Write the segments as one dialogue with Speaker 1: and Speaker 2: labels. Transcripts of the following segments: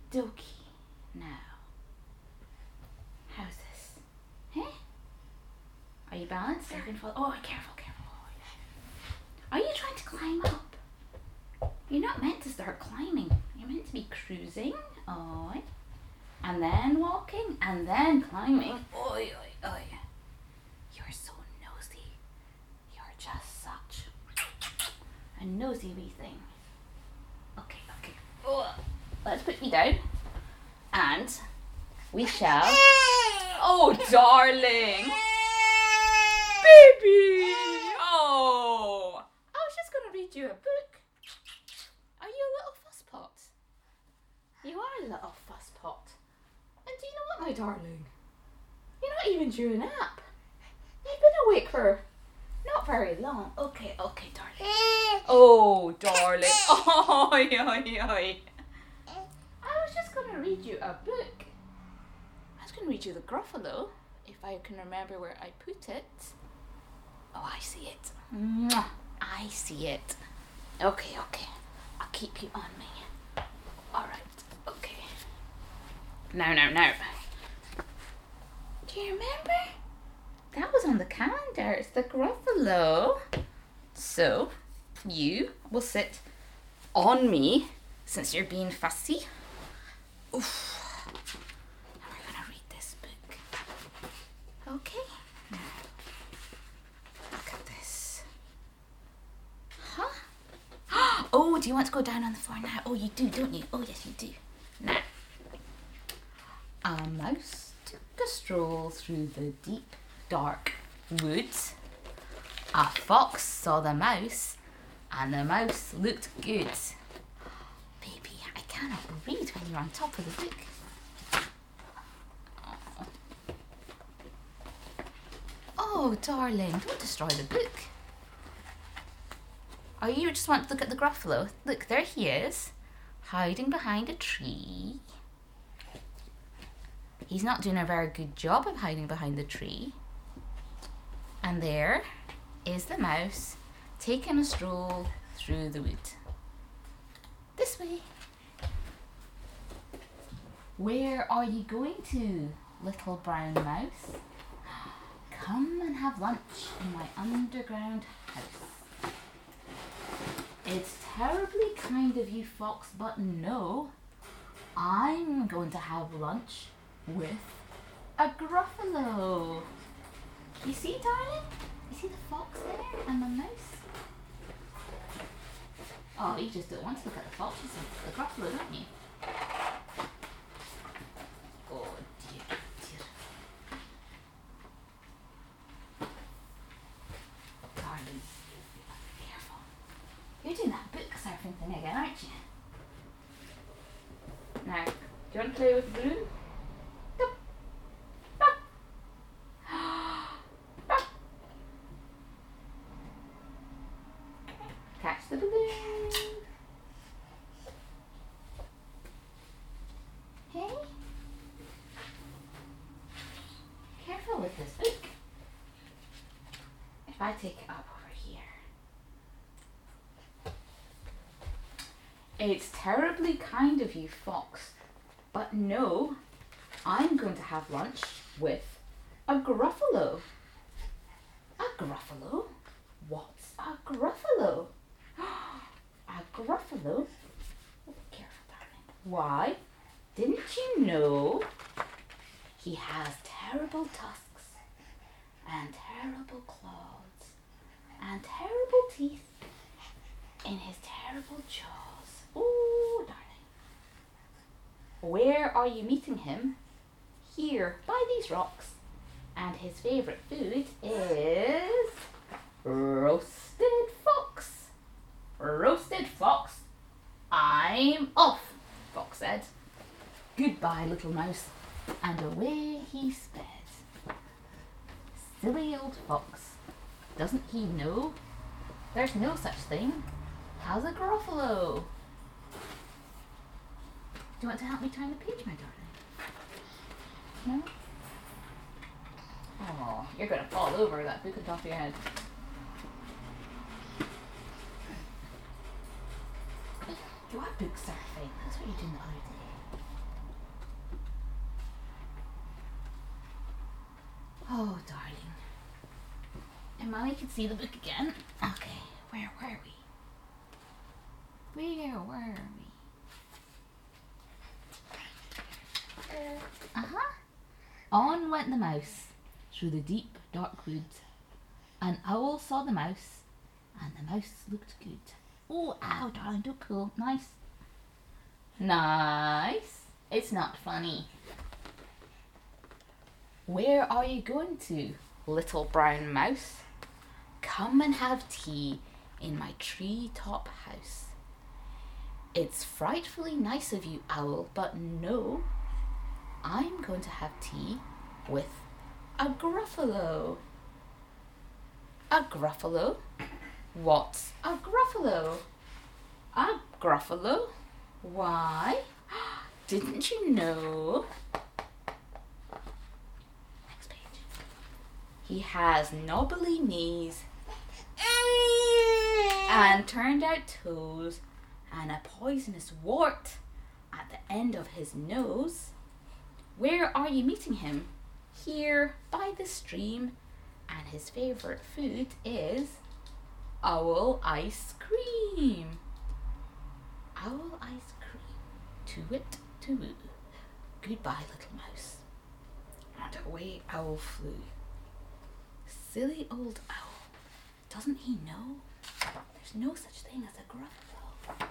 Speaker 1: dokie. Now, how's this? Hey? Are you balanced? Are you gonna fall? Oh, careful, careful. Oh, yeah. Are you trying to climb up? You're not meant to start climbing. You're meant to be cruising. Oh, and then walking, and then climbing. Oi, oi, oi. You're so nosy. You're just such a nosy wee thing. Okay, okay. Oh, let's put you down. And we shall... Oh, darling. Baby. Oh. I was just going to read you a book. Are you a little fusspot? You are a little fusspot. And do you know what, my darling? You're not even due a nap. You've been awake for not very long. Okay, okay, darling. Oh, darling. Oi, oi, oi. I was just going to read you a book. I was going to read you The Gruffalo, if I can remember where I put it. Oh, I see it. Mwah. I see it. Okay, okay. I'll keep you on me. Alright, okay. Now. Do you remember? That was on the calendar. It's the Gruffalo. So, you will sit on me since you're being fussy. Oof. And we're going to read this book. Okay. Now, look at this. Huh? Oh, do you want to go down on the floor now? Oh, you do, don't you? Oh, yes, you do. Now, a mouse took a stroll through the deep, dark woods. A fox saw the mouse, and the mouse looked good. Baby, I cannot read when you're on top of the book. Oh, darling, don't destroy the book. Oh, you just want to look at the Gruffalo? Look, there he is, hiding behind a tree. He's not doing a very good job of hiding behind the tree. And there is the mouse taking a stroll through the wood. This way. Where are you going to, little brown mouse? Come and have lunch in my underground house. It's terribly kind of you, Fox, but no. I'm going to have lunch with a Gruffalo. You see, darling? You see the fox there and the mouse? Oh, you just don't want to look at the fox, you see the Gruffalo, don't you? Oh dear, dear. Darling, careful. You're doing that book surfing thing again, aren't you? Now, do you want to play with the balloon? Catch the balloon. Hey? Careful with this book. If I take it up over here. It's terribly kind of you, Fox, but no, I'm going to have lunch with a Gruffalo. A Gruffalo? What's a Gruffalo? A Gruffalo? Oh, careful, darling. Why? Didn't you know he has terrible tusks and terrible claws and terrible teeth in his terrible jaws? Oh, darling. Where are you meeting him? Here, by these rocks. And his favourite food is roasted fox. Roasted fox. I'm off, Fox said. Goodbye, little mouse. And away he sped. Silly old fox. Doesn't he know there's no such thing as a Gruffalo? Do you want to help me turn the page, my darling? No? Oh, you're going to fall over that book on top of your head. You are book surfing. That's what you were doing the other day. Oh, darling. And Mommy can see the book again. Okay, where were we? Where were we? Uh-huh. On went the mouse through the deep, dark wood. An owl saw the mouse, and the mouse looked good. Oh, ow, darling, don't pull. Nice. Nice. It's not funny. Where are you going to, little brown mouse? Come and have tea in my tree-top house. It's frightfully nice of you, owl, but no. I'm going to have tea with a Gruffalo. A Gruffalo? What's a Gruffalo? A Gruffalo? Why? Didn't you know? Next page. He has knobbly knees and turned out toes and a poisonous wart at the end of his nose. Where are you meeting him? Here by the stream, and his favourite food is owl ice cream. Owl ice cream, to it, to woo. Goodbye, little mouse. And away owl flew. Silly old owl. Doesn't he know? There's no such thing as a Gruffalo.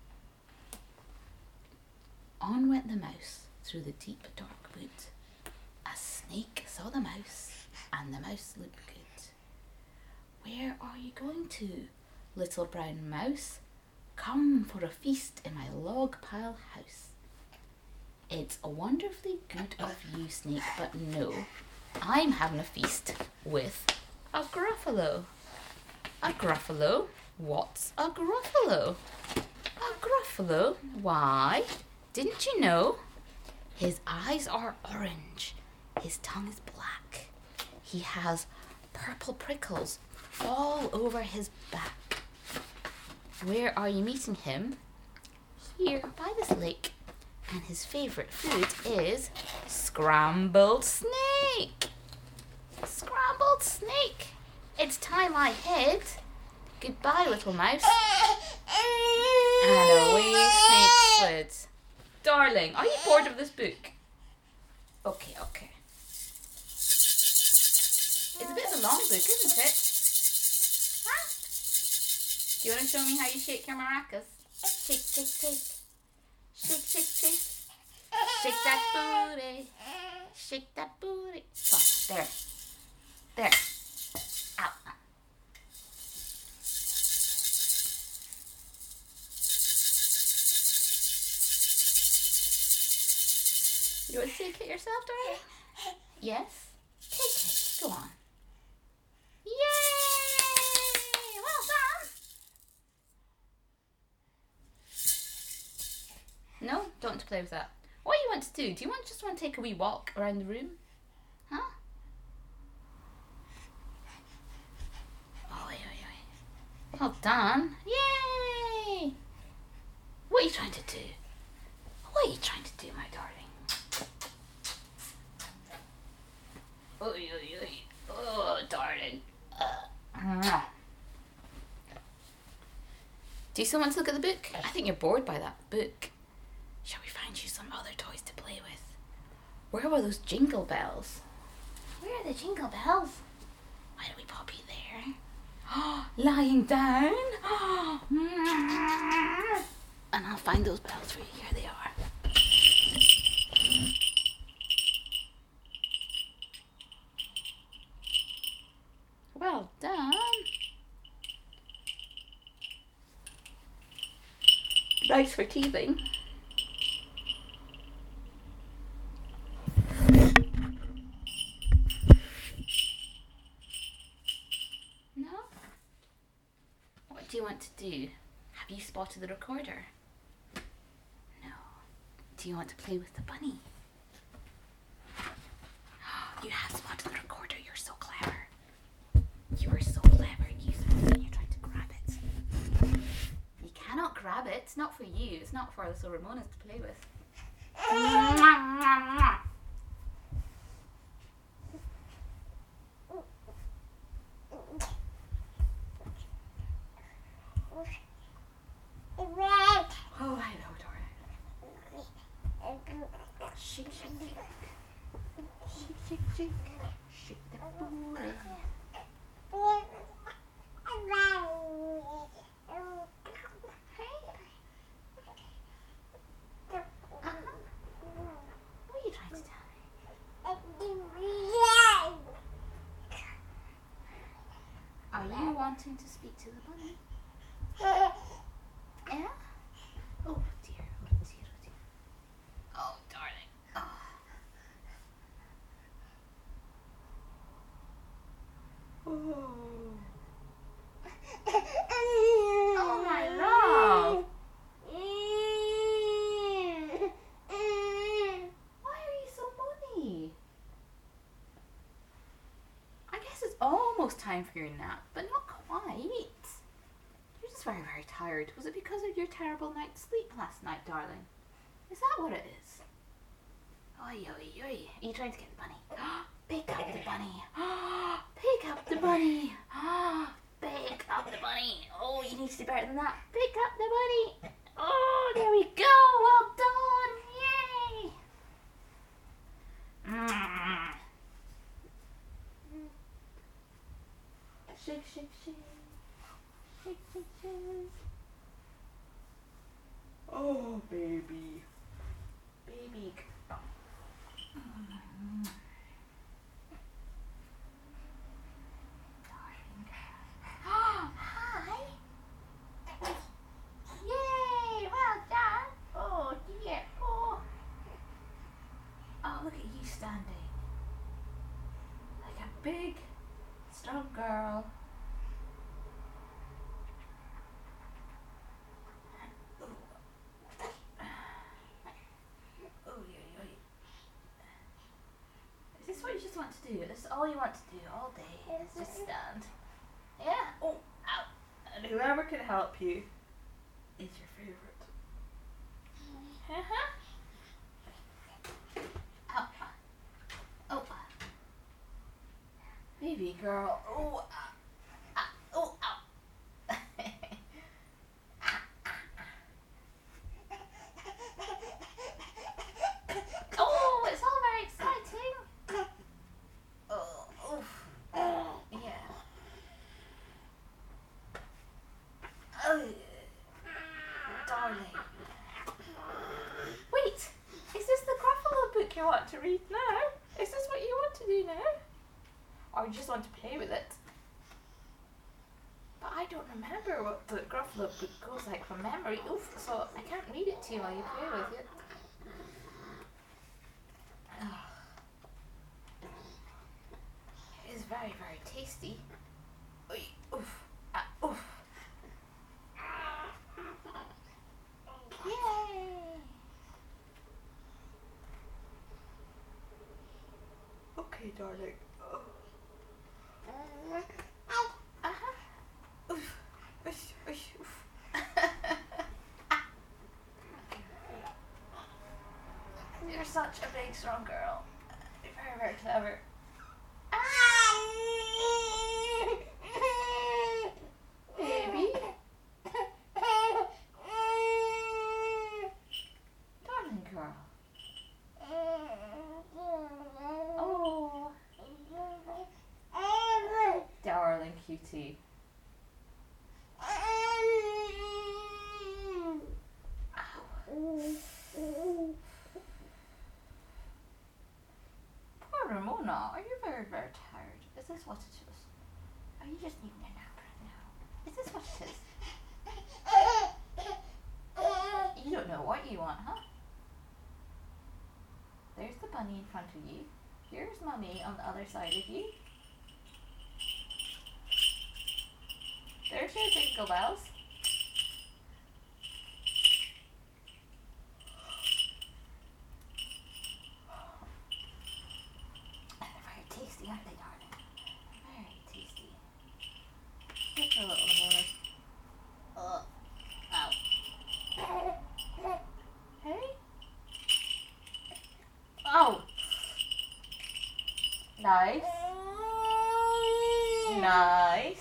Speaker 1: On went the mouse through the deep dark wood. A snake saw the mouse, and the mouse looked good. Where are you going to, little brown mouse? Come for a feast in my log pile house. It's wonderfully good of you, snake, but no, I'm having a feast with a Gruffalo. A Gruffalo? What's a Gruffalo? A Gruffalo? Why? Didn't you know? His eyes are orange. His tongue is black. He has purple prickles all over his back. Where are you meeting him? Here by this lake. And his favourite food is scrambled snake. Scrambled snake. It's time I hid. Goodbye, little mouse. And away Snake slid. Darling, are you bored of this book? Okay. It's a bit of a long book, isn't it? Huh? Do you want to show me how you shake your maracas? Shake, shake, shake. Shake, shake, shake. Shake that booty. Shake that booty. Come on, there. Out. You want to shake it yourself, darling? Yes? Take it. Go on. Yay! Well done. No, don't want to play with that. What do you want to do? Do you just want to take a wee walk around the room? Huh? Oi. Well done. Yay! What are you trying to do? What are you trying to do, my darling? Oi. Oh, darling. Do you still want to look at the book? I think you're bored by that book. Shall we find you some other toys to play with? Where were those jingle bells? Where are the jingle bells? Why don't we pop you there? Lying down? And I'll find those bells for you. Here they are. Well done. Nice for teething. No? What do you want to do? Have you spotted the recorder? No. Do you want to play with the bunny? You have spotted the recorder. You're so clever. You are so clever. You you're trying to grab it. You cannot grab it. It's not for you. It's not for little Ramona's to play with. shake the booty. What are you trying to tell me? Are you wanting to speak to the bunny? Yeah? Oh dear, oh dear, oh dear. Oh, darling. Oh. Oh, my love. Why are you so moody? I guess it's almost time for your nap, but not quite. You're just very, very tired. Was it because of your terrible night's sleep last night, darling? Is that what it is? Oi, oi, oi. Are you trying to get the bunny? Pick up the bunny. Pick up the bunny. Pick up the bunny. Oh, you need to do better than that. Pick up the bunny. Oh, there we go. Well done. Yay. Shake, shake, shake. Shake, shake, shake. Oh, baby. Baby. Hi. Yay, well done. Oh dear. Oh, look at you standing. Like a big, strong girl. Is this what you just want to do? This is all you want to do all day? Is just stand. Yeah? Oh, ow. And whoever can help you is your favourite. Ow. Oh. Baby girl. Oh, oh, ow. Oh, it's all very exciting. Oh, oof. Yeah. Oh, darling. Wait, is this the Gruffalo book you want to read now? Is this what you want to do now? Or you just want to play with it? But I don't remember what the Gruffalo book goes like from memory. Oof, so I can't read it to you while you play with it. It is very, very tasty. Oy, oof, oof. Yay! Okay, darling. Oof. Oof. Oof. You're such a big, strong girl. You're very, very clever. Baby. Darling girl. Oh. Darling cutie. Poor Ramona, are you very, very tired? Is this what it is? Are you just needing a nap right now? Is this what it is? You don't know what you want, huh? There's the bunny in front of you. Here's Mummy on the other side of you. There's your jingle bells. And they're very tasty, aren't they, darling? Very tasty. Look for a little more. Ow. Hey? Oh! Nice. Nice.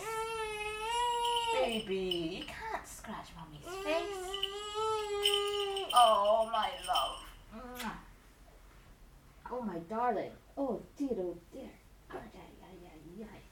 Speaker 1: Baby, you can't scratch Mummy's face. Oh, my love. Oh, my darling. Oh, dear, oh, dear. Ay, ay, ay, ay, ay.